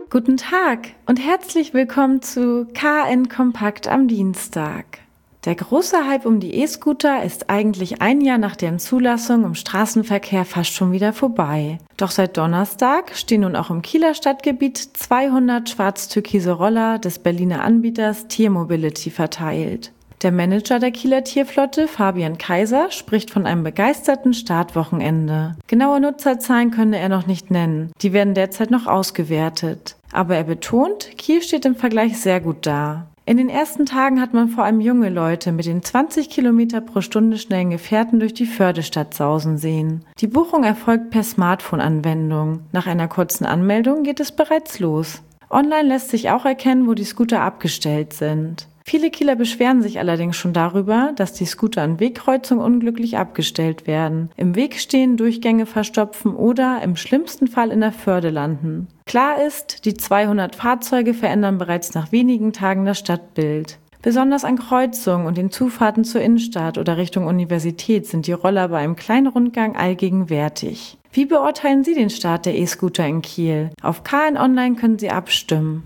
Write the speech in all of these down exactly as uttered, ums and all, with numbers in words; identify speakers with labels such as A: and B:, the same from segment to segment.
A: Guten Tag und herzlich willkommen zu K N Kompakt am Dienstag. Der große Hype um die E-Scooter ist eigentlich ein Jahr nach deren Zulassung im Straßenverkehr fast schon wieder vorbei. Doch seit Donnerstag stehen nun auch im Kieler Stadtgebiet zweihundert schwarz-türkise Roller des Berliner Anbieters Tier Mobility verteilt. Der Manager der Kieler Tierflotte, Fabian Kaiser, spricht von einem begeisterten Startwochenende. Genaue Nutzerzahlen könne er noch nicht nennen, die werden derzeit noch ausgewertet. Aber er betont, Kiel steht im Vergleich sehr gut da. In den ersten Tagen hat man vor allem junge Leute mit den zwanzig Kilometer pro Stunde schnellen Gefährten durch die Fördestadt sausen sehen. Die Buchung erfolgt per Smartphone-Anwendung. Nach einer kurzen Anmeldung geht es bereits los. Online lässt sich auch erkennen, wo die Scooter abgestellt sind. Viele Kieler beschweren sich allerdings schon darüber, dass die Scooter an Wegkreuzungen unglücklich abgestellt werden, im Weg stehen, Durchgänge verstopfen oder im schlimmsten Fall in der Förde landen. Klar ist, die zweihundert Fahrzeuge verändern bereits nach wenigen Tagen das Stadtbild. Besonders an Kreuzungen und den Zufahrten zur Innenstadt oder Richtung Universität sind die Roller bei einem kleinen Rundgang allgegenwärtig. Wie beurteilen Sie den Start der E-Scooter in Kiel? Auf K N Online können Sie abstimmen.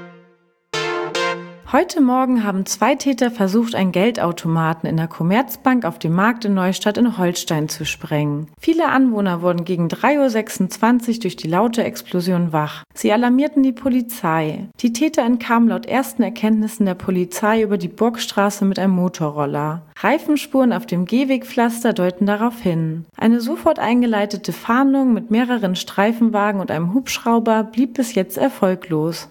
A: Heute Morgen haben zwei Täter versucht, einen Geldautomaten in der Commerzbank auf dem Markt in Neustadt in Holstein zu sprengen. Viele Anwohner wurden gegen drei Uhr sechsundzwanzig durch die laute Explosion wach. Sie alarmierten die Polizei. Die Täter entkamen laut ersten Erkenntnissen der Polizei über die Burgstraße mit einem Motorroller. Reifenspuren auf dem Gehwegpflaster deuten darauf hin. Eine sofort eingeleitete Fahndung mit mehreren Streifenwagen und einem Hubschrauber blieb bis jetzt erfolglos.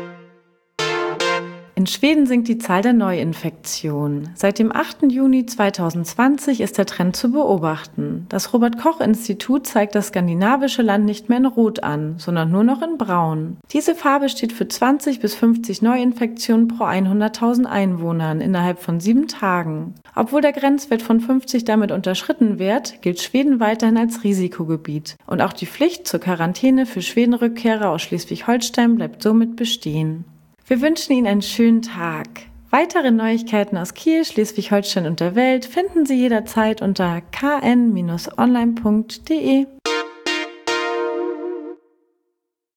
A: In Schweden sinkt die Zahl der Neuinfektionen. Seit dem achten Juni zweitausendzwanzig ist der Trend zu beobachten. Das Robert-Koch-Institut zeigt das skandinavische Land nicht mehr in Rot an, sondern nur noch in Braun. Diese Farbe steht für zwanzig bis fünfzig Neuinfektionen pro hunderttausend Einwohnern innerhalb von sieben Tagen. Obwohl der Grenzwert von fünfzig damit unterschritten wird, gilt Schweden weiterhin als Risikogebiet. Und auch die Pflicht zur Quarantäne für Schwedenrückkehrer aus Schleswig-Holstein bleibt somit bestehen. Wir wünschen Ihnen einen schönen Tag. Weitere Neuigkeiten aus Kiel, Schleswig-Holstein und der Welt finden Sie jederzeit unter k n Bindestrich online punkt d e.